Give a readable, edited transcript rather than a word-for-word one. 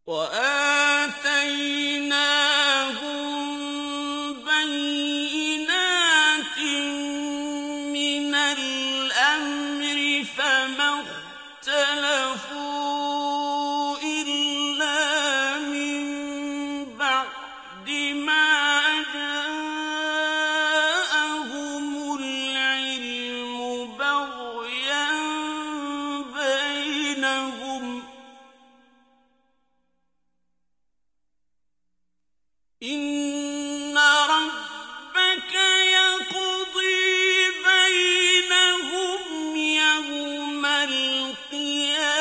وَآتَيْنَاهُم بَيِّنَاتٍ مِّنَ الْأَمْرِ فَمَا اخْتَلَفُوا إِلَّا مِن بَعْدِ مَا جَاءَهُمُ الْعِلْمُ بَغْيًا بَيْنَهُمْ ۚ إِنَّ رَبَّكَ يَقْضِي بَيْنَهُمْ يَوْمَ الْقِيَامَةِ